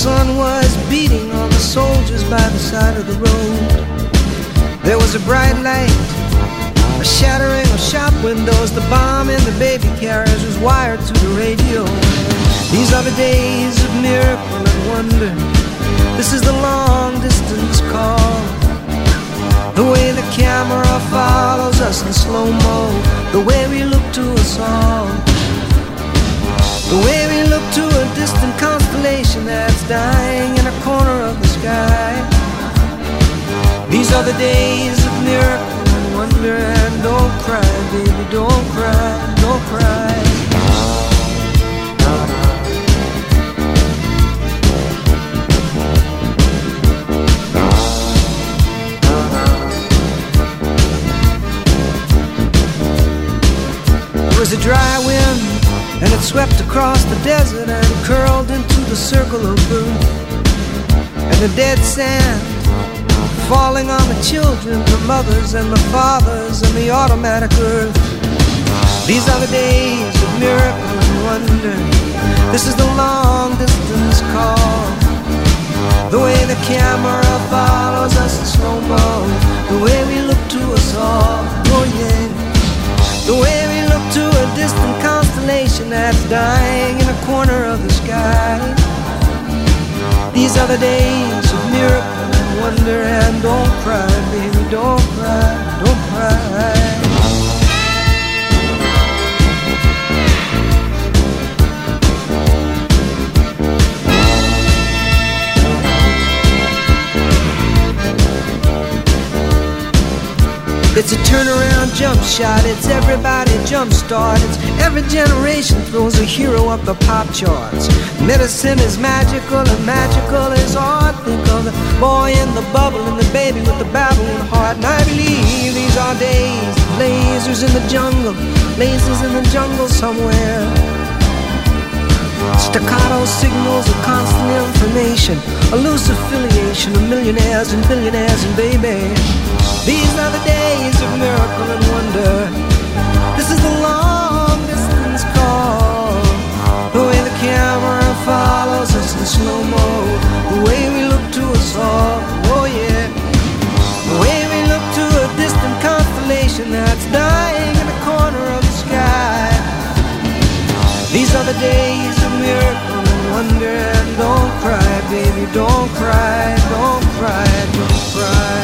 sun was beating on the soldiers by the side of the road. There was a bright light, a shattering of shop windows. The bomb in the baby carriage was wired to the radio. These are the days of miracle and wonder. This is the long distance call. The way the camera follows us in slow-mo, the way we look to us all, the way we look to a distant constellation that's dying in a corner of the sky. These are the days of miracle and wonder. And don't cry, baby, don't cry, don't cry. There was a dry wind, and it swept across the desert and curled into the circle of blue. And the dead sand falling on the children, the mothers and the fathers and the automatic earth. These are the days of miracle and wonder. This is the long distance call. The way the camera follows us in slow-mo, the way we look to us all, oh yeah. The way we look to a distant constellation that's dying in a corner of the sky. These are the days of miracle and wonder. And don't cry, baby, don't cry, don't cry. It's a turnaround jump shot, it's everybody jump start. It's every generation throws a hero up the pop charts. Medicine is magical and magical is art. Think of the boy in the bubble and the baby with the babbling heart. And I believe these are days of lasers in the jungle, lasers in the jungle somewhere. Staccato signals of constant information, a loose affiliation of millionaires and billionaires and baby. These are the days of miracle and wonder. This is the long distance call. The way the camera follows us in slow-mo, the way we look to us all, oh yeah. The way we look to a distant constellation that's dying in the corner of the sky. These are the days of miracle and wonder. And don't cry, baby, don't cry, don't cry, don't cry.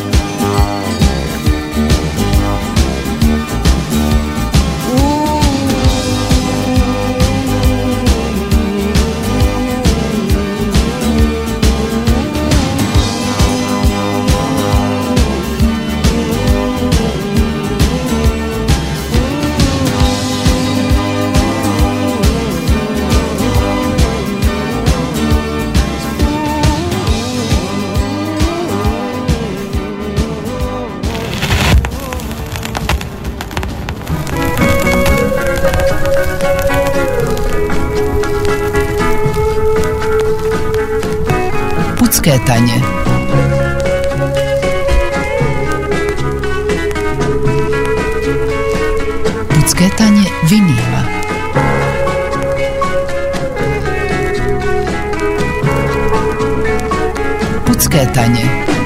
Pucketanje. Pucketanje vinila. Pucketanje.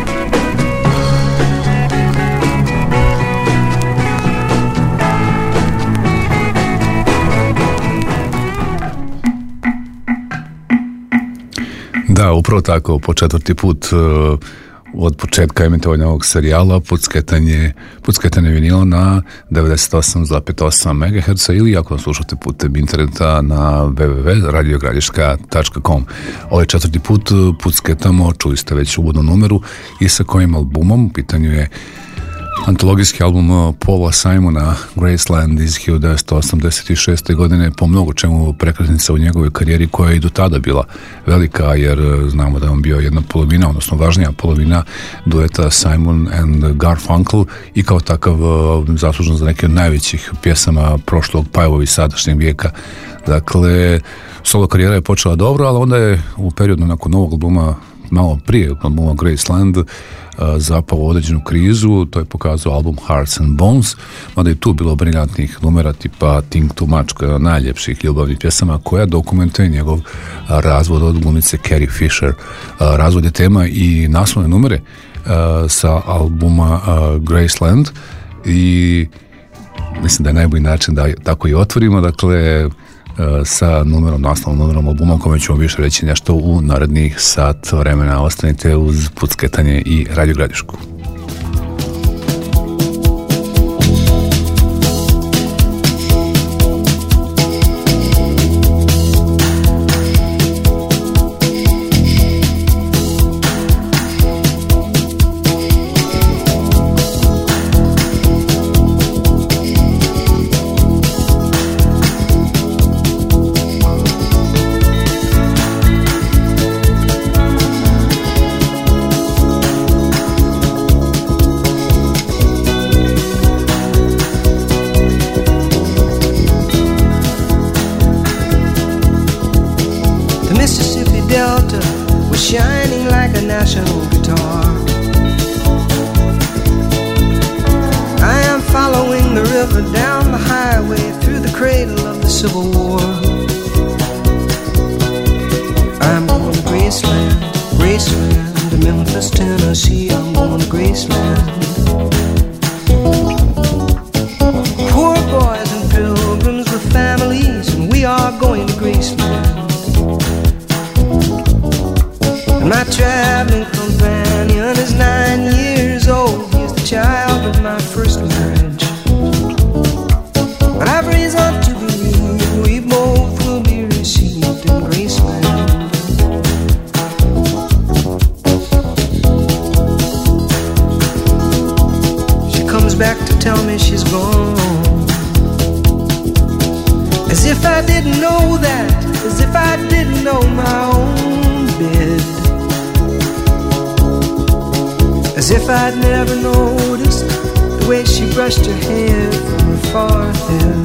Da, upravo tako, po četvrti put od početka emitovanja ovog serijala pucketanje vinila na 98,8 MHz ili ako slušate putem interneta na www.radiogradiška.com. Ovaj četvrti put pucketamo, čuli ste već uvodnu numeru i sa kojim albumom. U pitanju je antologijski album Paula Simona Graceland iz 1986. godine, po mnogo čemu prekretnica u njegovoj karijeri koja je i do tada bila velika, jer znamo da je on bio jedna polovina, odnosno važnija polovina dueta Simon and Garfunkel i kao takav zaslužen za neke od najvećih pjesama prošlog pa evo i sadašnjeg vijeka. Dakle, solo karijera je počela dobro, ali onda je u periodu nakon novog albuma malo prije albuma Graceland zapao u određenu krizu. To je pokazao album Hearts and Bones, mada je tu bilo briljantnih numera tipa Think Too Much, koja je najljepših ljubavnih pjesama, koja dokumentuje njegov razvod od glumice Carrie Fisher. Razvod je tema i naslovne numere sa albuma Graceland i mislim da je najbolji način da tako i otvorimo, dakle sa naslovnom numerom albuma, o kome ćemo više reći nešto u narednih sat vremena. Ostanite uz Pucketanje i Radio Gradišku. Shining like a national guitar. I am following the river down the highway through the cradle of the Civil War. I'm going to Graceland, Graceland, to Memphis, Tennessee. I'm going to Graceland. Poor boys and pilgrims with families, and we are going to Graceland. My traveling companion is 9 years old. He's the child of my first marriage. But I've reason to believe we both will be received in Graceland. She comes back to tell me she's gone, as if I didn't know that, as if I didn't know my own bed. As if I'd never noticed the way she brushed her hair from her forehead.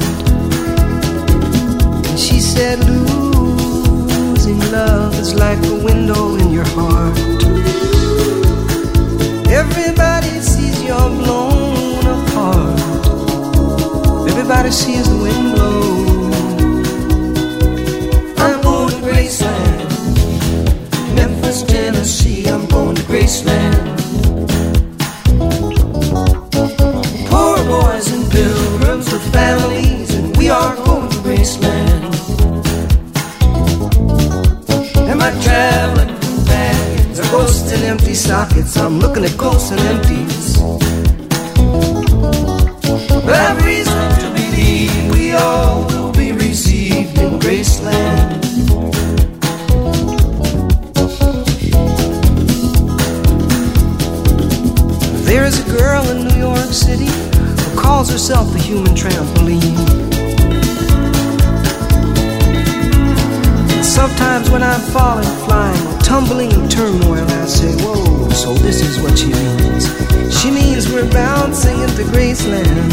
And she said, losing love is like a window in your heart. Everybody sees you're blown apart. Everybody sees the wind blow. I'm going to Graceland, Memphis, Tennessee. I'm going to Graceland. Boys and pilgrims with families, and we are going to Graceland. And my traveling companions are ghosts and empty sockets. I'm looking at ghosts and empties, but I've reason to believe we all will be received in Graceland. There is a girl in New York City who calls herself a human trampoline. And sometimes when I'm falling, flying, or tumbling in turmoil, I say, whoa, so this is what she means. She means we're bouncing into Graceland.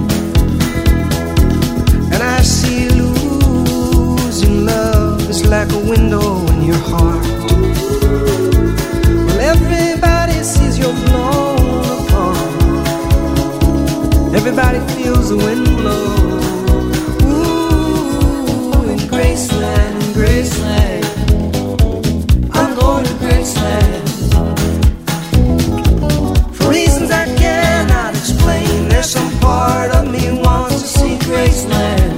And I see losing love is like a window in your heart. Well, everybody sees you're blown. Everybody feels the wind blow. Ooh, in Graceland, in Graceland. I'm going to Graceland. For reasons I cannot explain, there's some part of me wants to see Graceland.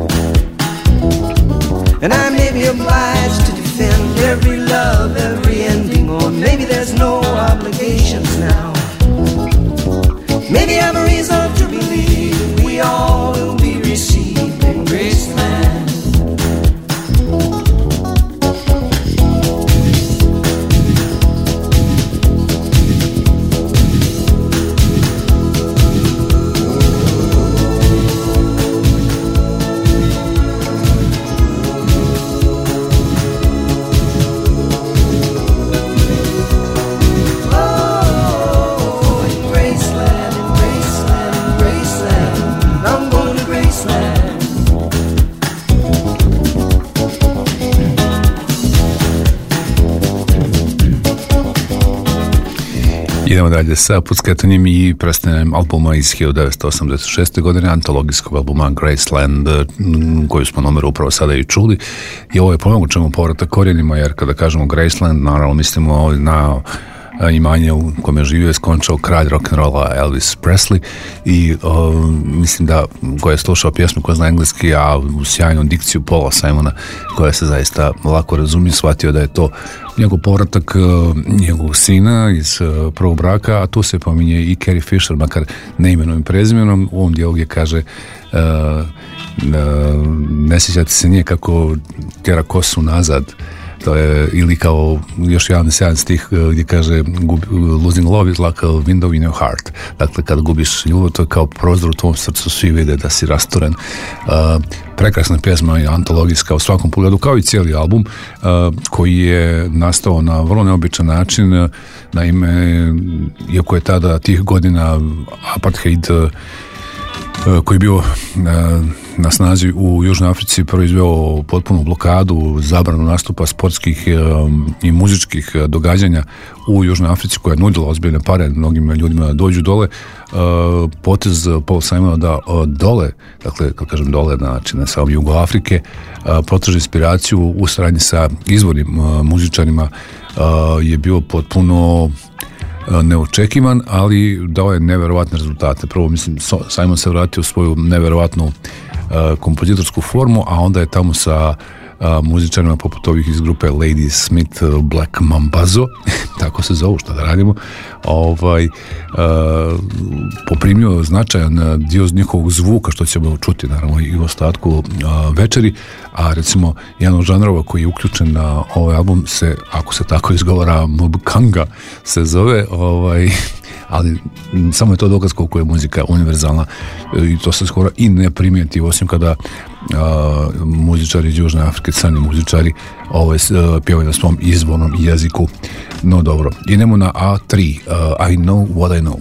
And I may be obliged to defend every love, every ending, or maybe there's no obligations now. Maybe I have a reason to believe we all will Idemo dalje sa pucketanjem i predstavljanjem albuma iz 1986. godine, antologijskog albuma Graceland, koju smo numeru upravo sada i čuli. I ovo je ponovno čemu povratak korijenima, jer kada kažemo Graceland, naravno mislimo na imanje u kome je živio i skončao kralj rock'n'rolla Elvis Presley i mislim da ko je slušao pjesmu, ko zna engleski, a u sjajnu dikciju Paula Simona, koja se zaista lako razumije, shvatio da je to njegov povratak njegovog sina iz prvog braka, a tu se pominje i Carrie Fisher, makar ne imenom i prezimenom. U ovom dijelu gdje kaže ne sjećate se nije kako tjera kosu nazad. To je, ili kao još jedan sjajan stih gdje kaže losing love is like a window in your heart. Dakle, kada gubiš ljubav, to je kao prozor u tvom srcu, svi vide da si rasturen. Prekrasna pjesma i antologijska u svakom pogledu, kao i cijeli album, koji je nastao na vrlo neobičan način. Naime, iako je tada tih godina apartheid koji je bio na snazi u Južnoj Africi proizveo potpunu blokadu, zabranu nastupa sportskih i muzičkih događanja u Južnoj Africi, koja je nudila ozbiljne pare mnogim ljudima da dođu dole. Potez Paul Simona da dole, dakle kad kažem dole, znači ne samo Jugo Afrike, potraži inspiraciju u saradnji sa izvornim muzičarima, je bio potpuno neočekivan, ali dao je neverovatne rezultate. Prvo, mislim, Simon se vratio u svoju neverovatnu kompozitorsku formu, a onda je tamo sa muzičarima poput ovih iz grupe Lady Smith, Black Mambazo, tako se zovu, šta da radimo, poprimio značajan dio njihovog zvuka, što ćemo čuti naravno i u ostatku večeri. A recimo jedan od žanrova koji je uključen na ovaj album se, ako se tako izgovara, Mbukanga se zove, ali samo je to dokaz koliko je muzika univerzalna i to se skoro i ne primijeti, osim kada muzičari iz Južne Afrike, crni muzičari pjevaju na svom izvornom jeziku. No dobro, idemo na A3, I Know What I Know.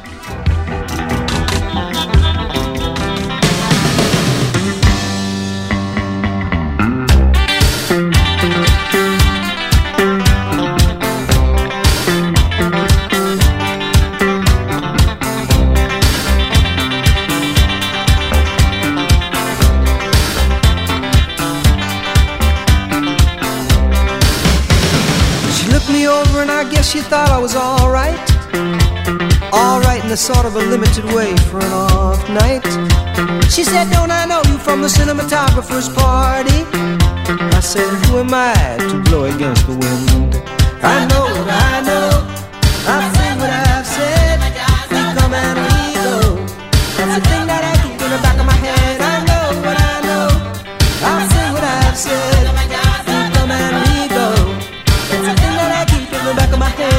She thought I was alright in a sort of a limited way for an off night. She said, don't I know you from the cinematographer's party? I said, who am I to blow against the wind? I know what I know, I've said what I've said. We come and we go, that's the thing that I keep in the back of my head. I know what I know, I've said what I've said. We come and we go, that's the thing that I keep in the back of my head.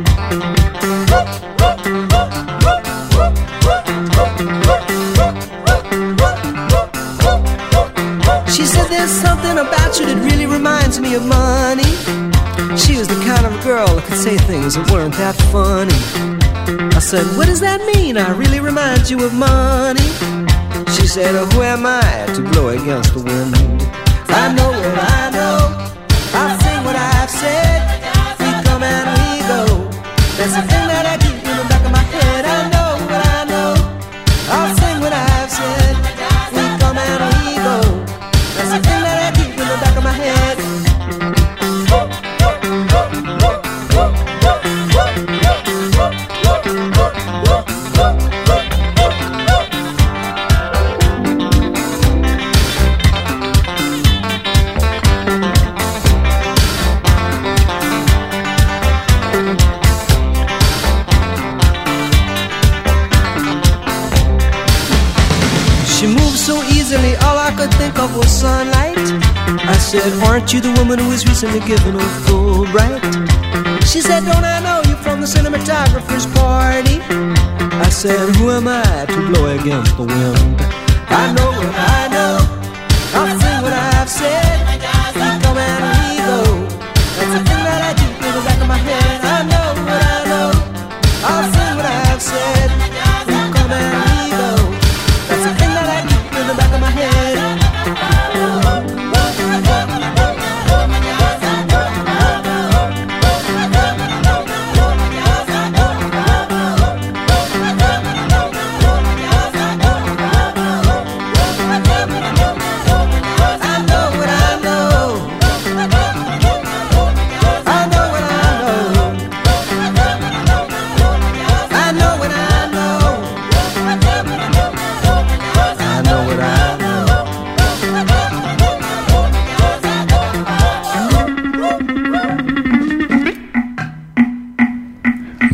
She said there's something about you that really reminds me of money. She was the kind of girl that could say things that weren't that funny. I said, what does that mean? I really remind you of money. She said, oh, who am I to blow against the wind? I know what I know, I've said what I've said. We come and we go, that's the thing that I keep in the back of my head. I know what I know, I've said what I've said. We come and we go, that's the thing that I keep in the back of my head. All I could think of was sunlight. I said, aren't you the woman who was recently given a Fulbright? She said, don't I know you from the cinematographer's party? I said, who am I to blow against the wind? I know what I know, I've said what I've said. We come and we go, that's the thing that I keep in the back of my head. I know what I know, I've said what I've said. We come and we go, that's the thing that I keep in the back of my head.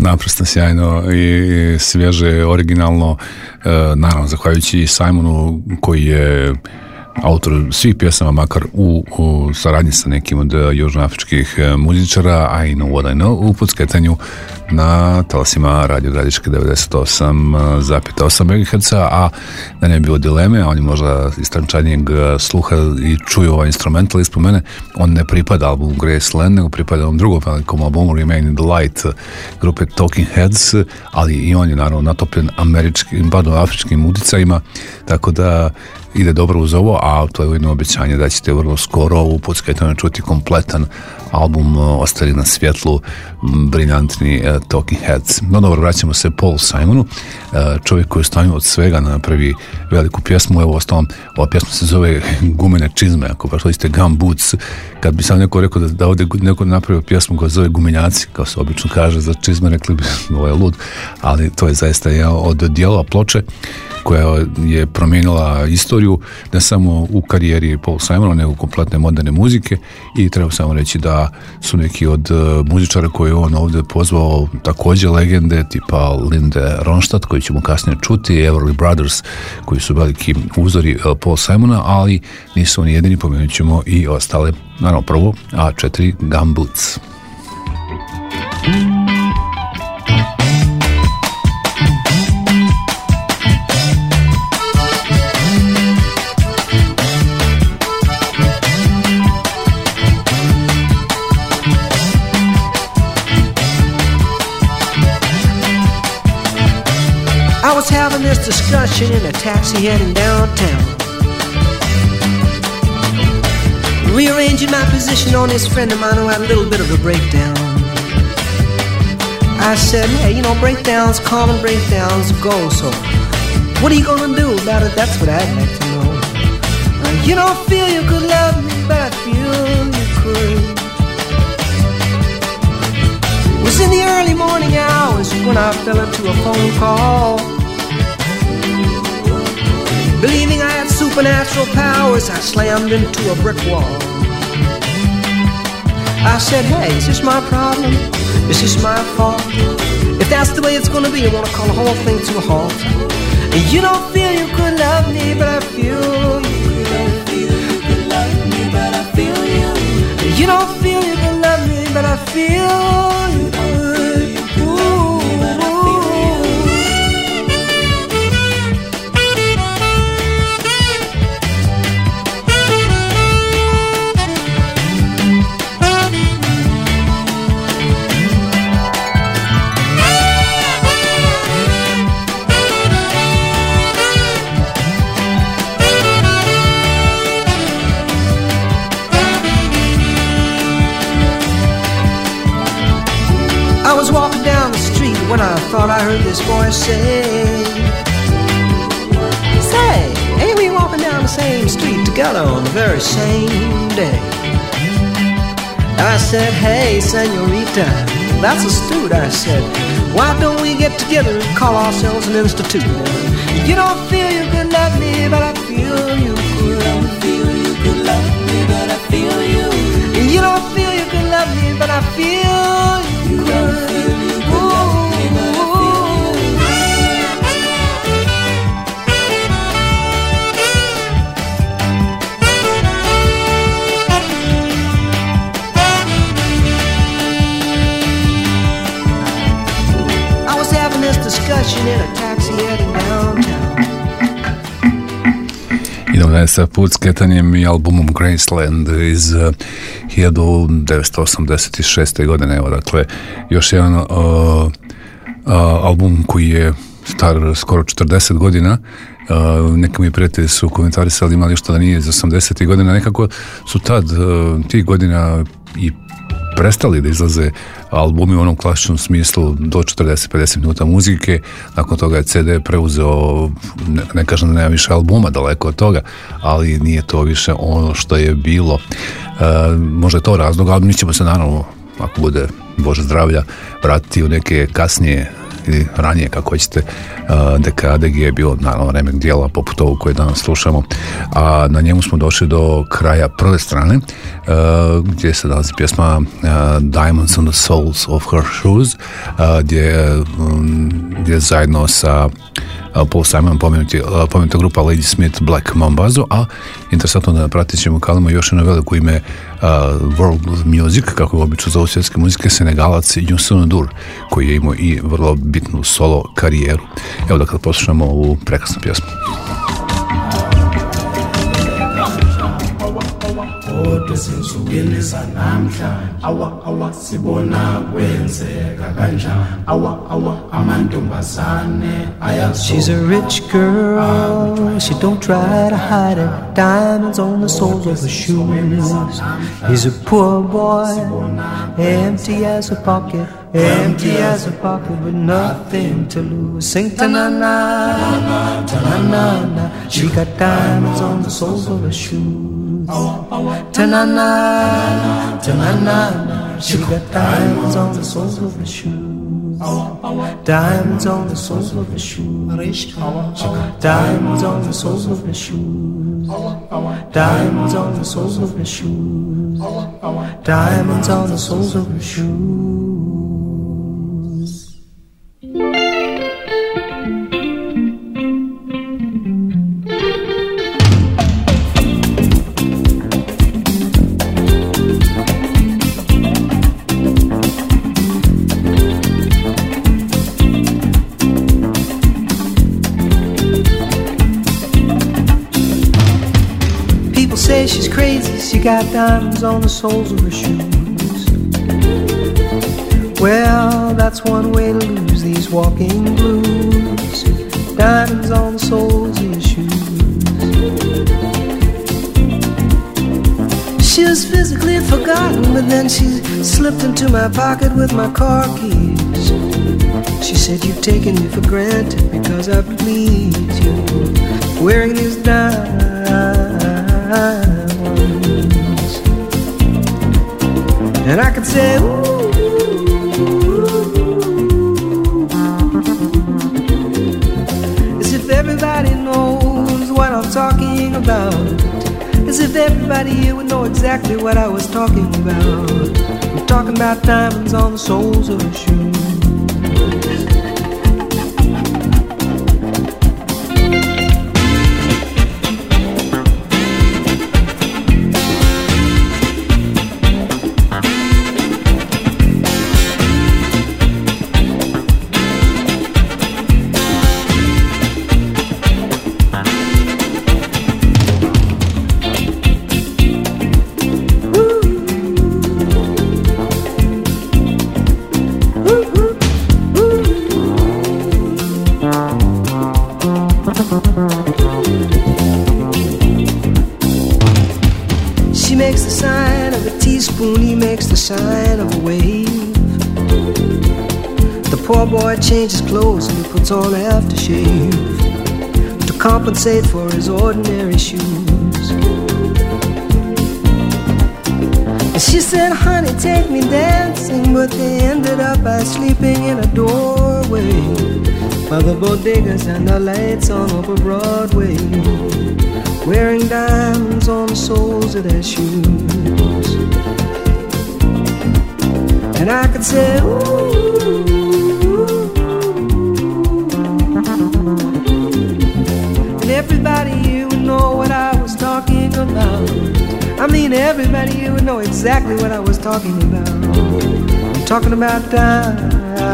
naprosto sjajno i svježe, originalno, naravno zahvaljujući Simonu koji je autor svih pjesama, makar u saradnji sa nekim od južnoafričkih muzičara. I Know What I Know u Pucketanju na talasima Radio Gradiške 98,8 MHz, a da ne bi bilo dileme, a oni možda istančanijeg sluha i čuju ovaj instrumental ispod mene, on ne pripada albumu Graceland, nego pripada ovom drugom velikom albumu Remain in the Light grupe Talking Heads, ali i on je naravno natopljen afričkim uticajima, tako da ide dobro uz ovo, a to je ujedno obećanje da ćete vrlo skoro u Pucketanju čuti kompletan album Ostali na svjetlu, briljantni Talking Heads. No dobro, vraćamo se Paul Simonu, čovjek koji je stanio od svega na napravi veliku pjesmu. Evo, ostalom, ova pjesma se zove Gumene čizme, ako baš liste Gumboots. Kad bi sam neko rekao da ovdje neko napravio pjesmu koja se zove Gumenjaci, kao se obično kaže za čizme, rekli bi ovo je lud, ali to je zaista jedan od dijelova ploče koja je promijenila istoriju ne samo u karijeri Paul Simona, nego kompletne moderne muzike. I treba samo reći da su neki od muzičara koje on ovdje pozvao također legende tipa Linde Ronstadt, koji ćemo kasnije čuti, Everly Brothers, koji su veliki uzori Paul Simona, ali nisu oni jedini, pomenut ćemo i ostale. Naravno, prvo A4 Gumboots. I was having this discussion in a taxi heading downtown, rearranging my position on this friend of mine who had a little bit of a breakdown. I said, hey, you know, breakdowns, common breakdowns go, so what are you gonna do about it? That's what I'd like to know. You don't feel you could love me, but I feel you could. It was in the early morning hours when I fell into a phone call. Believing I had supernatural powers, I slammed into a brick wall. I said, hey, is this my problem? Is this my fault? If that's the way it's gonna be, I wanna call the whole thing to a halt. You don't feel you could love me, but I feel you could love me, but I feel you. You don't feel you could love me, but I feel you could. I was walking down the street when I thought I heard this voice say, ain't we walking down the same street together on the very same day? I said, hey, senorita, that's astute. I said, why don't we get together and call ourselves an institute? You don't feel you could love me, but I feel you could. You don't feel you could love me, but I feel you. You don't feel you could love me, but I feel you could. Discussion in a taxi heading downtown. Idemo dalje sa Pucketanjem i albumom Graceland iz 1986. godine. Evo, dakle, još jedan album koji je star skoro 40 godina. Neki mi prijatelji su komentarisali, imali što da nije iz 80. godina. Nekako su tih godina i prestali da izlaze albumi u onom klasičnom smislu do 40-50 minuta muzike. Nakon toga je CD preuzeo, ne kažem da nema više albuma, daleko od toga, ali nije to više ono što je bilo. Možda je to razlog, ali mi ćemo se naravno, ako bude Bože zdravlja, vratiti u neke kasnije ili ranije, kako hoćete, dekade gdje je bilo naravno remek dijela poput ovog koje danas slušamo, a na njemu smo došli do kraja prve strane gdje se nalazi pjesma Diamonds on the Soles of Her Shoes, gdje zajedno sa Paul Simon pomenuta grupa Lady Smith Black Mambazo, a interesantno da pratit ćemo kalimo još jedno veliko ime World Music, kako je obično zovu svjetske muzike, Senegalac Youssou N'Dour, koji je imao i vrlo bitnu solo karijeru. Evo da kada poslušamo ovu prekrasnu pjesmu. Ezinsukwini zanamhlanje awa sibona kwenzeka kanjani awa amantombazane ayazo. She's a rich girl, she don't try to hide it. Diamonds on the soles of her shoes. He's a poor boy, empty as a pocket, empty as a pocket with nothing to lose. Sing ta-na-na, ta-na-na-na. She got diamonds on the soles of her shoes. Ta-na-na, ta-na-na-na. She got diamonds on the soles of her shoes. Diamonds on the soles of her shoes. Diamonds on the soles of her shoes. Diamonds on the soles of her shoes. Diamonds on the soles of her shoes. Say she's crazy, she got diamonds on the soles of her shoes. Well, that's one way to lose these walking blues. Diamonds on the soles of your shoes. She was physically forgotten, but then she slipped into my pocket with my car keys. She said, you've taken me for granted because I please you, wearing these diamonds. And I could say, ooh, as if everybody knows what I'm talking about, as if everybody here would know exactly what I was talking about. I'm talking about diamonds on the soles of her shoes. She makes the sign of a teaspoon, he makes the sign of a wave. The poor boy changes clothes and he puts on aftershave to compensate for his ordinary shoes. And she said, honey, take me dancing, but they ended up by sleeping in a doorway by the bodegas and the lights on over Broadway, wearing diamonds on the soles of their shoes. And I could say, ooh, and everybody here would know what I was talking about. I mean, everybody here would know exactly what I was talking about. I'm talking about diamonds.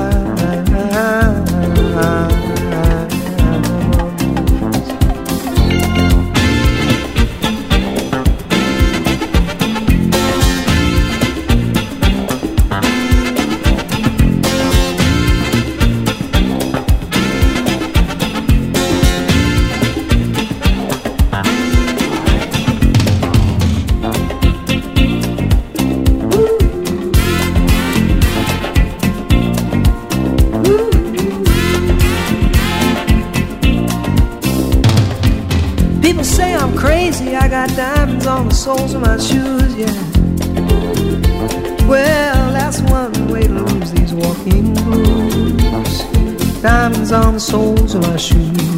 People say I'm crazy, I got diamonds on the soles of my shoes, yeah. Well, that's one way to lose these walking blues. diamonds on the soles of my shoes.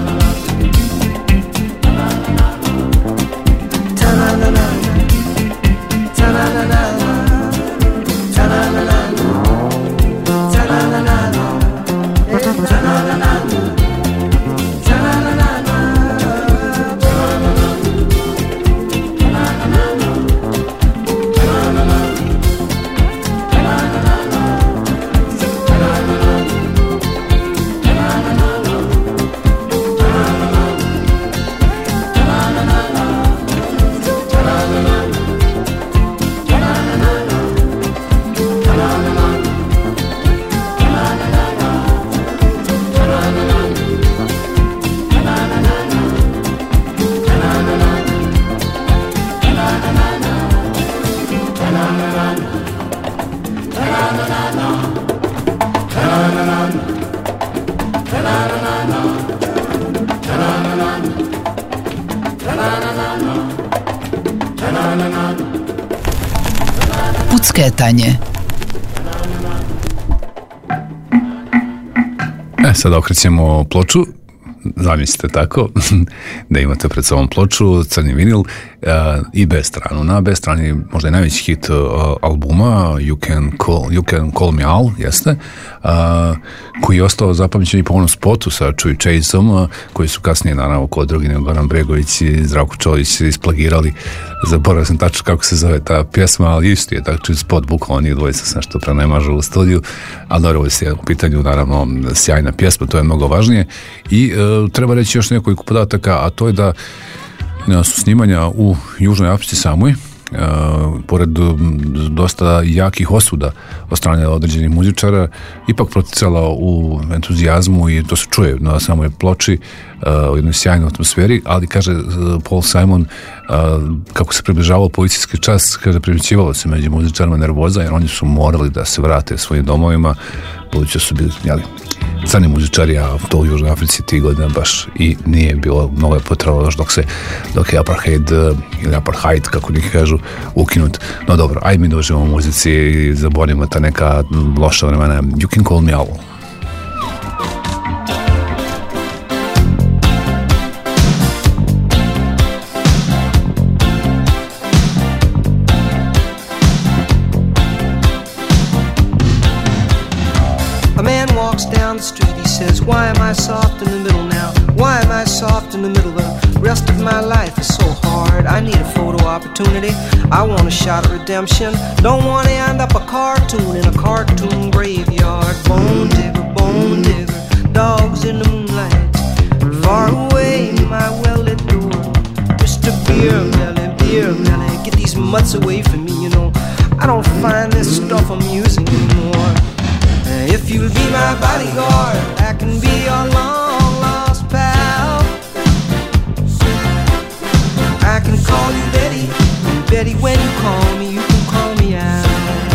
Ta-na-na-na, ta-na-na-na, ta-na-na-na, ta-na-na-na, ta-na-na-na. Pucketanje. Sad okrećemo ploču, zamislite tako, da imate pred sobom ploču, crni vinil i B stranu. Na B strani možda je najveći hit albuma You Can Call Me Al, jeste, koji je ostao zapamćen i po onom spotu sa Čuj Chaseom, koji su kasnije, naravno, kod Drogine, Goran Bregović i Zdravko Čolić isplagirali. Zaboravio sam tačno kako se zove ta pjesma, ali isto je tako spot, bukvalno njih dvojica se nešto prenemažu u studiju, ali dobro, ovo je u pitanju, naravno, sjajna pjesma, to je mnogo važnije. I treba reći još nekoliko podataka, a to je da su snimanja u Južnoj Africi samoj, pored dosta jakih osuda od strane određenih muzičara, ipak proticala u entuzijazmu i to se čuje na samoj ploči, u jednoj sjajnoj atmosferi, ali kaže Paul Simon, kako se približavao policijski čas, kaže, primjećivalo se među muzičarima nervoza, jer oni su morali da se vrate svojim domovima, budući su bili, crni muzičari, a to u Južnoj Africi tih godina baš i nije bilo, mnogo je potrebalo još dok je apartheid ili apartheid, kako neki kažu, ukinut. No dobro, ajde mi dođemo u muzici i zaboravimo ta neka loša vremena. You Can Call Me Al. Down the street, he says, why am I soft in the middle now? Why am I soft in the middle? The rest of my life is so hard. I need a photo opportunity. I want a shot at redemption. Don't want to end up a cartoon in a cartoon graveyard. Bone digger, dogs in the moonlight. Far away, my well-lit door. Mr. Beer Melly, get these mutts away from me, you know. I don't find this stuff amusing anymore. If you'll be my bodyguard, I can be your long-lost pal. I can call you Betty, and Betty, when you call me, you can call me out.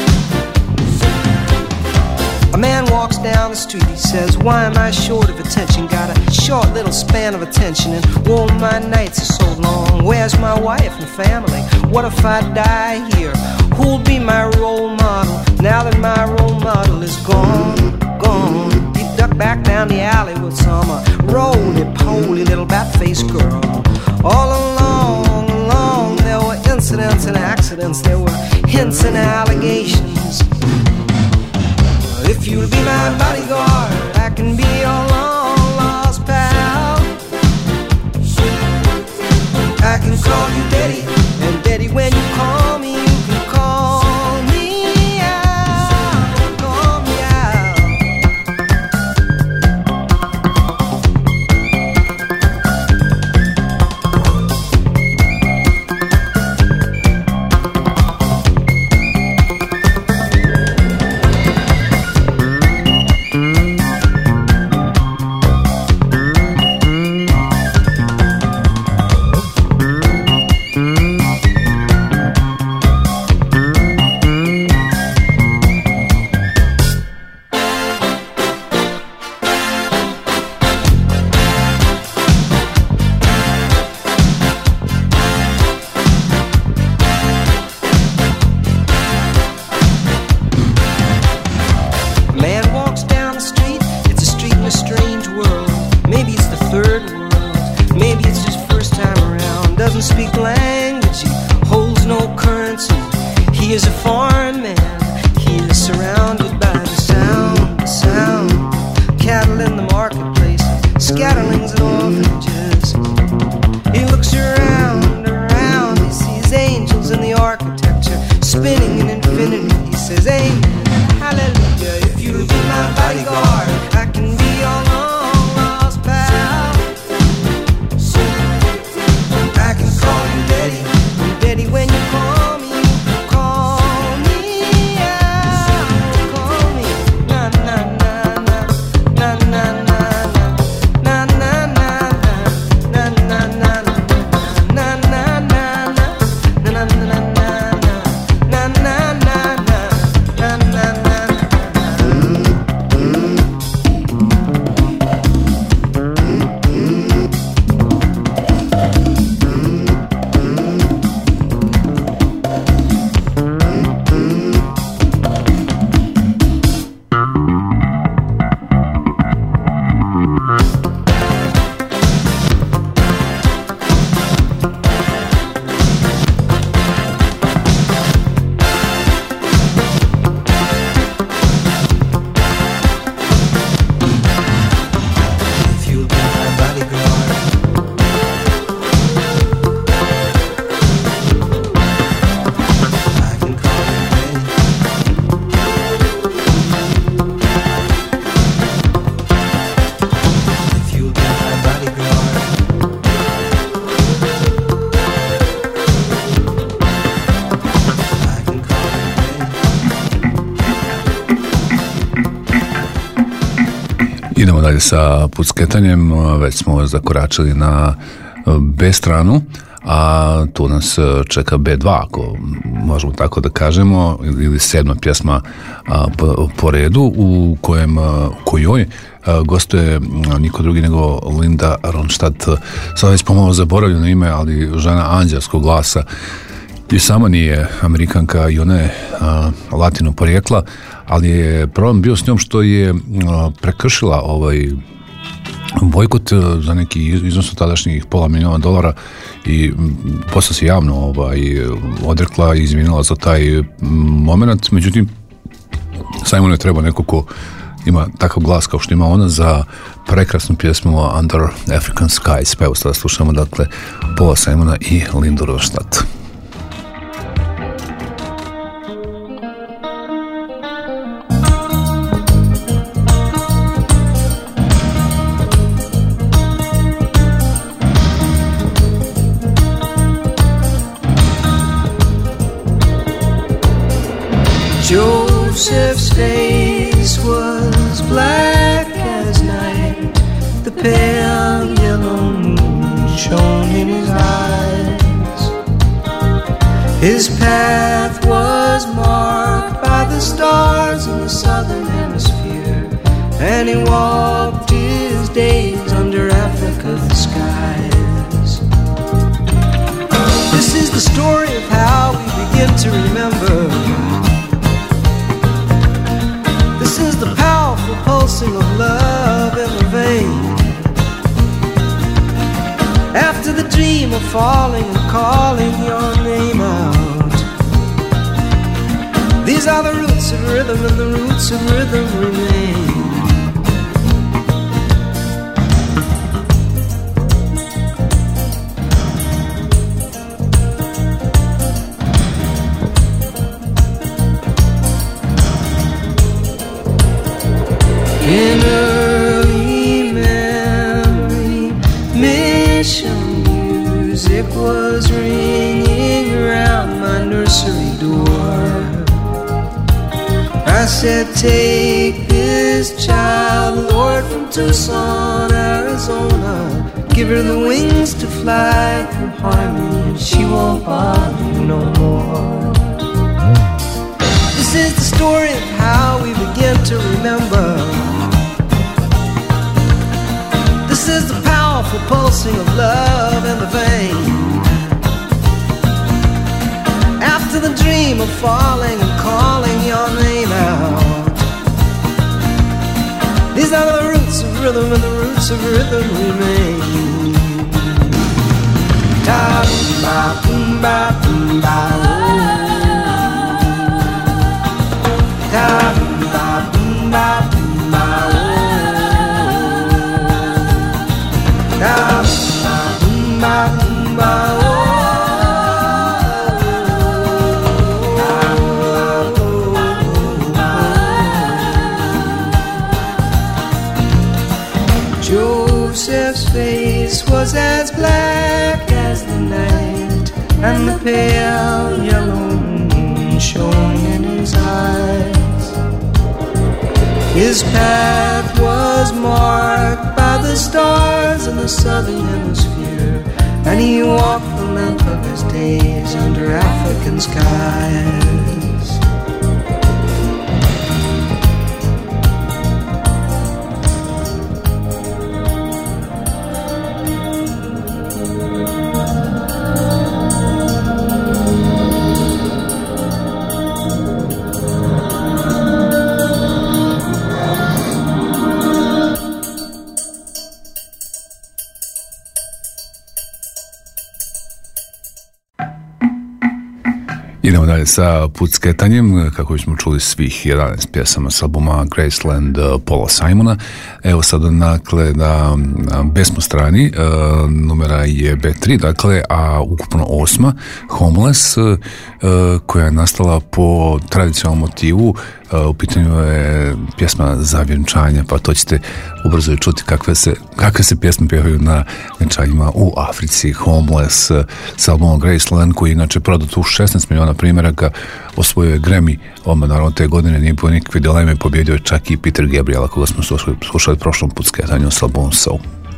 A man walks down the street, he says, why am I short of attention? Got a short little span of attention, and whoa, my nights are so long. Where's my wife and family? What if I die here? Who'll be my role model now that my role model is gone? He ducked back down the alley with some roly-poly little bat-faced girl. All along, there were incidents and accidents, there were hints and allegations. If you'll be my bodyguard, I can be your long-lost pal. I can call you Daddy, and Daddy, when you call me, you can call me out, call me out. Idemo dalje sa pucketanjem, već smo zakoračili na B stranu, a tu nas čeka B2, ako možemo tako da kažemo, ili 7. pjesma po redu, u kojoj gostuje niko drugi nego Linda Ronstadt. Sada već pomalo zaboravljeno ime, ali žena anđelskog glasa, i sama nije Amerikanka i ona je latino porijekla, ali je problem bio s njom što je prekršila bojkot za neki iznos od tadašnjih $500,000 i posle se javno odrekla i izvinila za taj moment. Međutim, Simonu je treba neko ko ima takav glas kao što ima ona za prekrasnu pjesmu Under African Skies. Pa evo sada slušamo dakle Paula Simona i Lindu Ronstadt. Joseph's face was black as night. The pale yellow moon shone in his eyes. His path was marked by the stars in the southern hemisphere, and he walked his days under Africa's skies. This is the story of how we begin to remember. This is the powerful pulsing of love in the vein. After the dream of falling and calling your name out, these are the roots of rhythm, and the roots of rhythm remain. In early memory, mission music was ringing around my nursery door. I said, take this child, Lord, from Tucson, Arizona. Give her the wings to fly through harmony, and she won't bother you no more. This is the story of how we begin to remember. This is the powerful pulsing of love in the vein. After the dream of falling and calling your name out, these are the roots of rhythm, and the roots of rhythm remain. Ta ba boom ba boom ba oh. Ta ba boom ba boom ba oh. Ta ba boom ba boom ba oh. Joseph's face was as black as the night, and the pale yellow moon shone in his eyes. His path was marked by the stars in the southern hemisphere, and he walked the length of his days under African skies. Idemo dalje sa pucketanjem, kako smo čuli svih 11 pjesama s albuma Graceland Paula Simona. Evo sad dakle na B smo strani, numera je B3, dakle, a ukupno 8. Homeless, koja je nastala po tradicionalnom motivu U pitanju je pjesma za vjenčanja, pa to ćete ubrzo čuti kakve se pjesme pjevaju na vjenčanjima u Africi. Homeless sa albumom Graceland, koji je inače prodat u 16 miliona primjeraka, osvojio je Grammy, naravno te godine nije bilo nikakve dileme, pobjedio je čak i Peter Gabriel, koga smo slušali prošlom put skretanju s albumom Soul.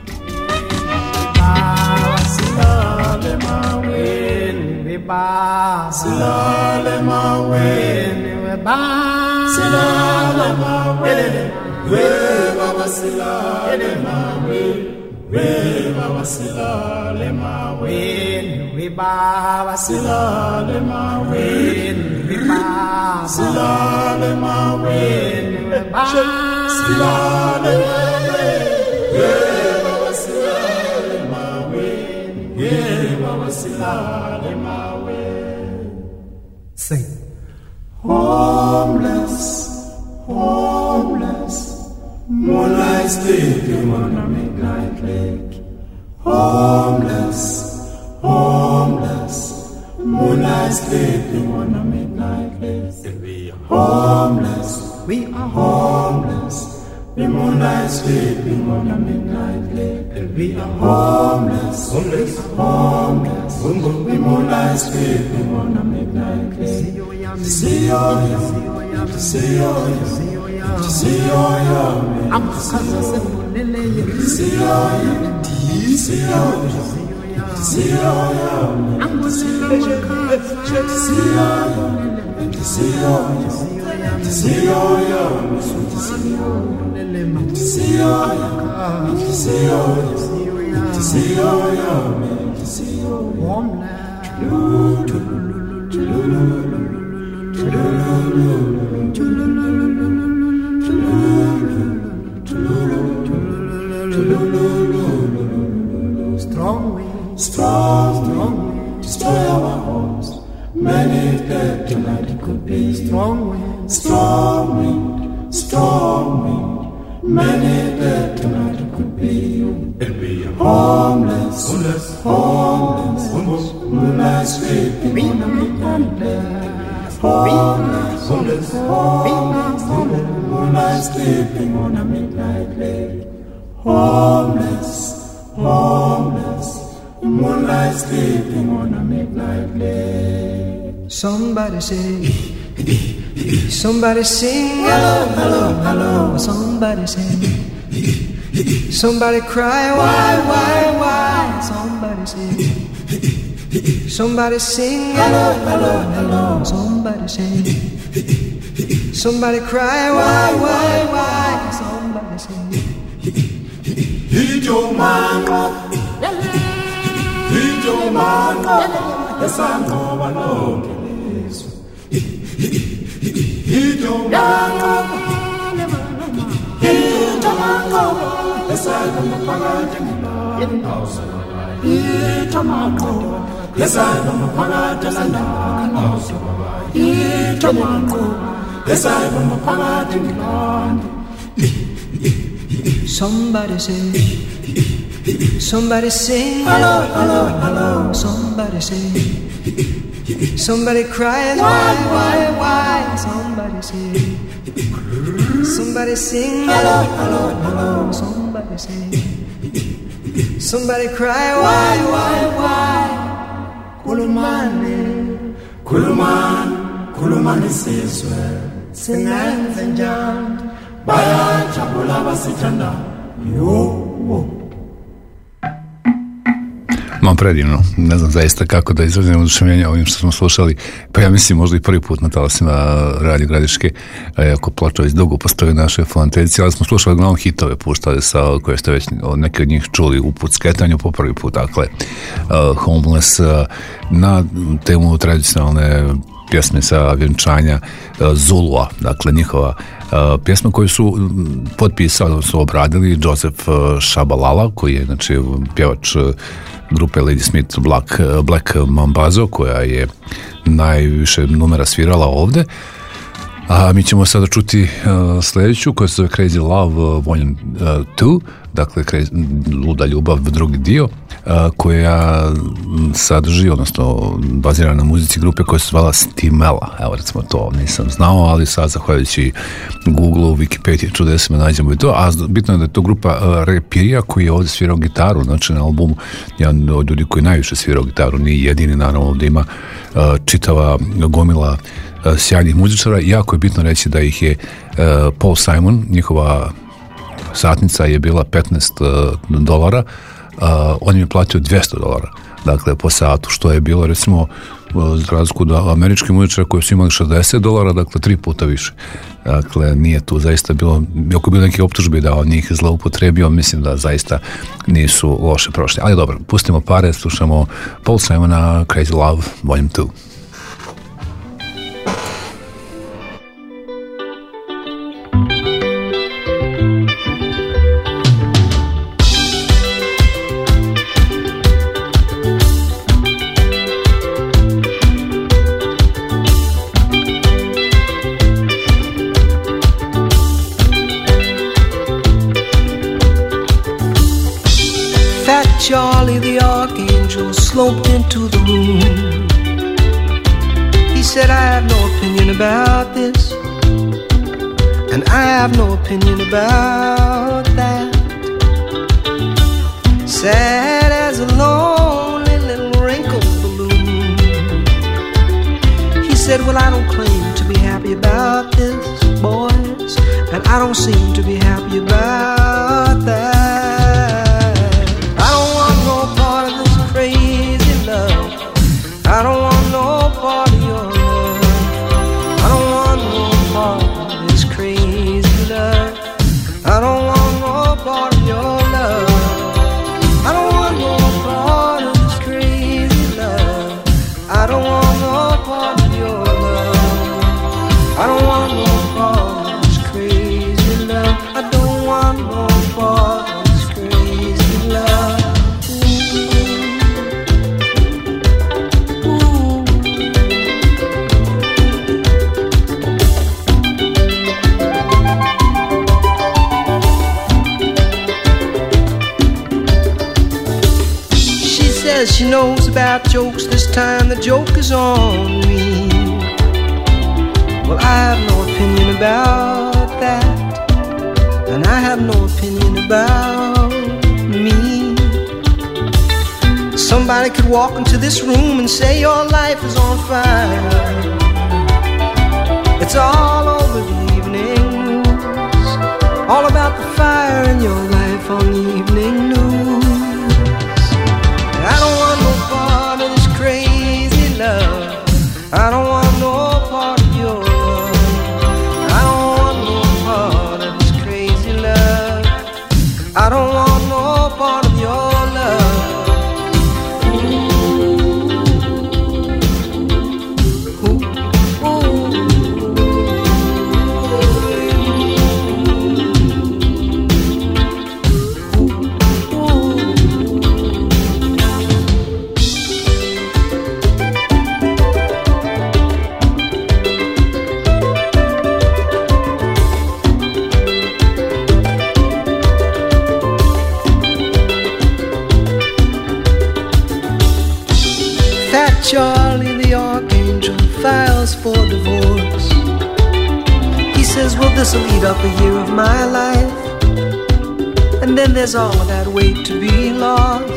Silale maweni we ba silale maweni we baba silale maweni we baba silale maweni we baba silale maweni we ba silale maweni we ba silale we baba silale maweni we baba silale maweni. Sing. Homeless, homeless, moonlight sleeping on a midnight lake. Homeless, homeless, moonlight sleeping on a midnight lake. We are homeless, we are homeless, we moonlight sleeping on a midnight lake. And we are homeless, homeless, homeless, we moonlight sleeping on a midnight lake. See your yum, see your yum, see your yum. I'm see your yum, see your yum, see your yum. I'm see your yum, see your yum, see your yum, see your yum, see your yum, see your Strong wind, strong wind, destroy our homes. Many dead tonight it could be. Strong wind, strong wind, strong wind. Many dead tonight it could be. And we are homeless, homeless, homeless, moonlight sleeping on a midnight lake. Homeless, homeless, homeless, moonlight sleeping on a midnight lake. Homeless, homeless, moonlight sleeping on a midnight lake. Somebody say, somebody sing, hello, hello, hello. Somebody say, somebody cry, why, why? Somebody say, somebody sing, hello, hello, hello. Somebody say, somebody cry, why? Somebody say, hit your man up, hit your man up. Yes, I know, I know. Hit your man up, hit your man up. Yes, I know, I know. Hit your man up. Yes, I know, I know. Hit your man up. Yes, I know, I know. somebody say, somebody sing, hello, hello, hello. Somebody say, somebody cries, why? Somebody say, somebody sing, hello, hello, hello. Somebody say, somebody cry, why? Kulumani sizwe, sinenze njani, bayajabula basithanda, yo. Predivno, ne znam zaista kako da izrazim oduševljenje ovim što smo slušali, pa ja mislim možda i prvi put na talasima Radio Gradiške, ako ploča već dugo postoje naše fontencije, ali smo slušali uglavnom hitove, puštali koje ste već neki od njih čuli u put sketanju po prvi put, dakle Homeless na temu tradicionalne pjesme sa vjenčanja Zulua, dakle njihova pjesma koju su potpisali, su obradili Joseph Shabalala, koji je znači pjevač grupe Lady Smith Black Mambazo, koja je najviše numera svirala ovdje. A mi ćemo sada čuti sljedeću, koja se zove Crazy Love Volume 2, dakle Luda ljubav drugi dio. koja sadrži, odnosno bazirana na muzici grupe koja se zvala Stimela. Evo, recimo, to nisam znao, ali sad zahvaljujući Google-u, Wikipedia, ću da se me nađemo i to, a bitno je da je to grupa Repirija koji je ovdje svirao gitaru, znači na albumu, jedan od ljudi koji najviše svirao gitaru, nije jedini, naravno ovdje ima čitava gomila sjajnih muzičara. Jako je bitno reći da ih je Paul Simon, njihova satnica je bila $15, on im je platio $200, dakle po satu, što je bilo recimo za razliku da američki muzičari koji su imali $60, dakle 3 puta više. Dakle, nije tu zaista bilo, ako je bilo neke optužbe da on njih zloupotrebio, mislim da zaista nisu loše prošli. Ali dobro, pustimo pare, slušamo Paul Simona, Crazy Love, Volume 2. Charlie the Archangel sloped into the room. He said, I have no opinion about this, and I have no opinion about that. Sad as a lonely little wrinkled balloon. He said, well, I don't claim to be happy about this, boys, and I don't seem to be happy about that. I don't want no part of your love. I don't want no part of this crazy love. I don't want no part of your love. I don't want no part of this crazy love. I don't want no part of your love. I don't want no part of this crazy love. I don't want no part of this crazy love. She knows about jokes, this time the joke is on me. Well, I have no opinion about that, and I have no opinion about me. Somebody could walk into this room and say your life is on fire. It's all over the evening news, all about the fire in your life on the evening news. I don't want no part of this crazy love. I don't want no part of your love. I don't want no part of this crazy love. I don't want no part of your love. Ooh, ooh, ooh. Charlie the Archangel files for divorce. He says, well, this'll eat up a year of my life, and then there's all of that weight to be lost.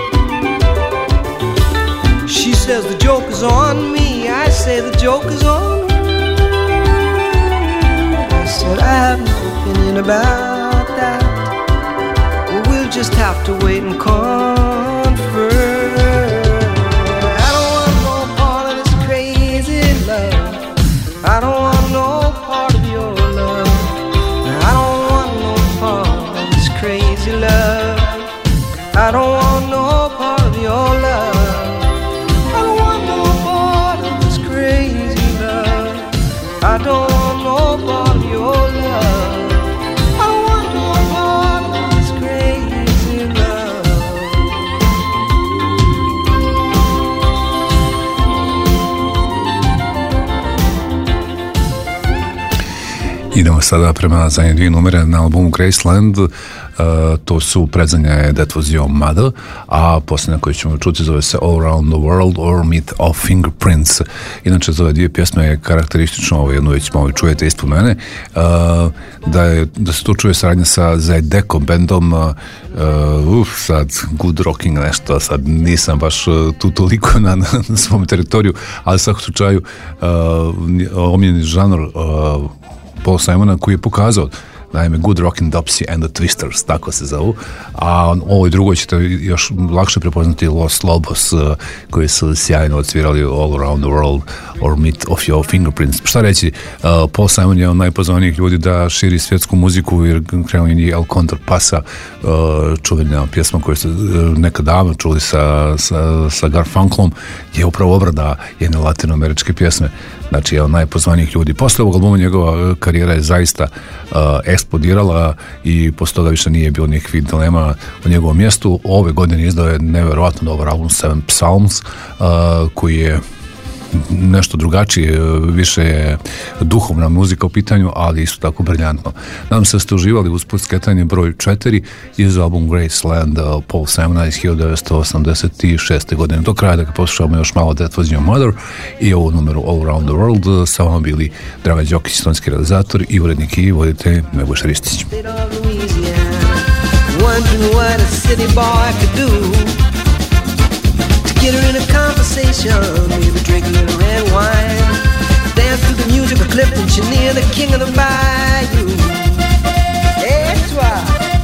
She says the joke is on me. I say the joke is on her. I said I have no opinion about that. Well, we'll just have to wait and confer. I don't want no part of your love. I don't want no part of this crazy love. I don't want no part of your love. I don't want no part of this crazy love. I don't want no part of your love. I don't want no part of this crazy love. Idemo sada prema zadnje dvije numere na albumu Graceland. To su predzanja je That Was Your Mother, a posljednja koju ćemo čuti zove se All Around the World or Myth of Fingerprints. Inače za ove dvije pjesme je karakteristično, jednu već malo čujete ispod mene, da se tu čuje saradnja sa Zydeco bandom, sad good rocking nešto, sad nisam baš tu toliko na svom teritoriju, ali u svakom slučaju omiljeni žanr Paul Simona koji je pokazao, naime, Good Rockin' Dopsy and the Twisters, tako se zovu, a ovoj drugoj ćete još lakše prepoznati Los Lobos, koji su sjajno odsvirali All Around the World or Myth of Your Fingerprints. Šta reći, Paul Simon je od najpozvanijih ljudi da širi svjetsku muziku, jer krenuo je El Contrapasa, čuvena pjesma koju ste nekad davno čuli sa Garfunkelom, je upravo obrada jedne latinoameričke pjesme. Znači, je od najpozvanijih ljudi. Posle ovog albuma njegova karijera je zaista eksplodirala i posle toga više nije bilo nikakvih dilema o njegovom mjestu. Ove godine izdao je nevjerojatno dobar album Seven Psalms, koji je nešto drugačije, više je duhovna muzika u pitanju, ali isto tako briljantno. Nadam se da ste uživali uz Pucketanje broj 4 iz album Graceland Paul Simona iz 1986. godine. Do kraja da ga poslušamo još malo That Was Your Mother i ovu numeru All Around the World. Sa vama bili Dragan Đokić, tonski realizator i urednik i voditelj Nebojša Ristić. Get her in a conversation, maybe drink a little red wine, dance to the music of Clifton Chenier, the king of the bayou. That's why.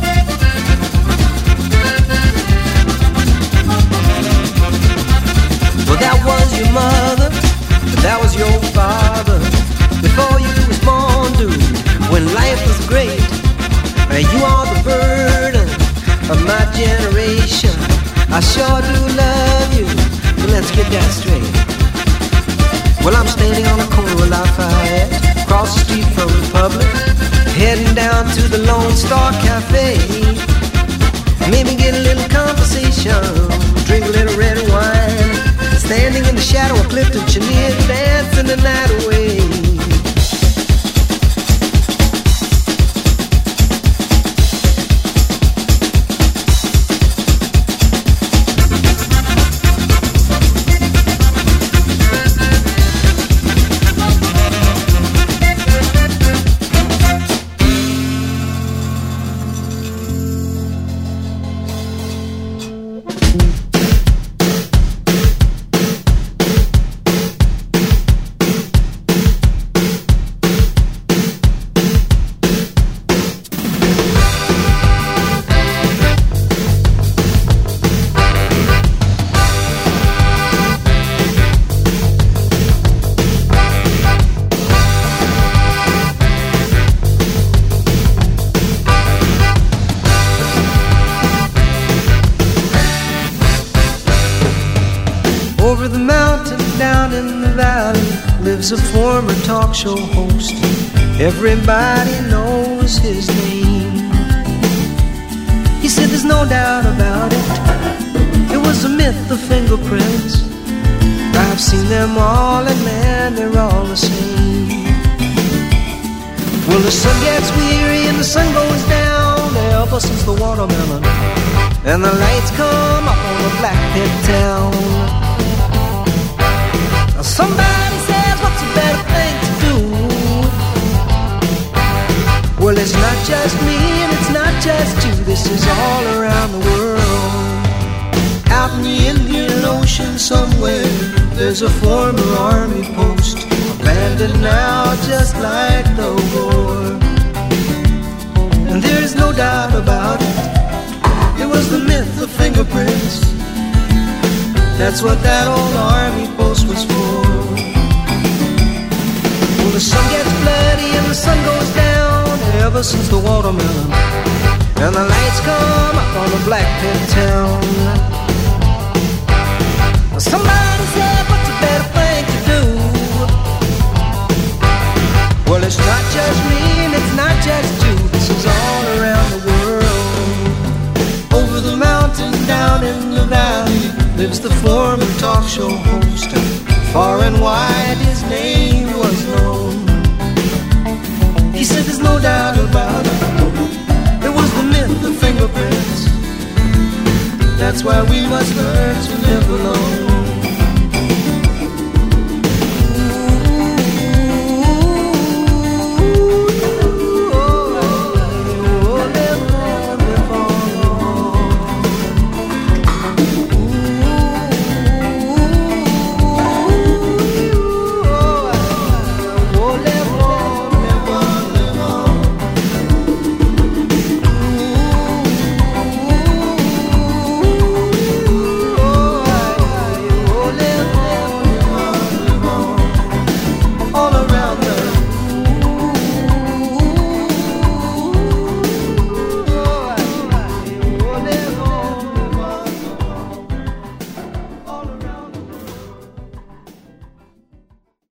Well, that was your mother, that was your father, before you was born, dude, when life was great. You are the burden of my generation. I sure do love you, but let's get that straight. Well, I'm standing on the corner of Lafayette, across the street from the Republic, heading down to the Lone Star Cafe. Maybe get a little conversation, drink a little red wine, standing in the shadow of Clifton Chenier, dancing the night away. A former talk show host, everybody knows his name. He said there's no doubt about it, it was a myth of fingerprints. I've seen them all and man, they're all the same. Well, the sun gets weary and the sun goes down ever since the watermelon and the lights come up on the Black Pit town. Now somebody says, what's a better thing to do? Well, it's not just me and it's not just you, this is all around the world. Out in the Indian Ocean somewhere, there's a former army post, abandoned now just like the war. And there's no doubt about it, it was the myth of fingerprints. That's what that old army post was for. Well, the sun gets bloody and the sun goes down ever since the watermelon and the lights come up on the Black Pit town. Somebody said, what's a better thing to do? Well, it's not just me and it's not just you, this is all around the world. Over the mountain, down in the valley, lives the former talk show host. Far and wide his name was known. He said the where we was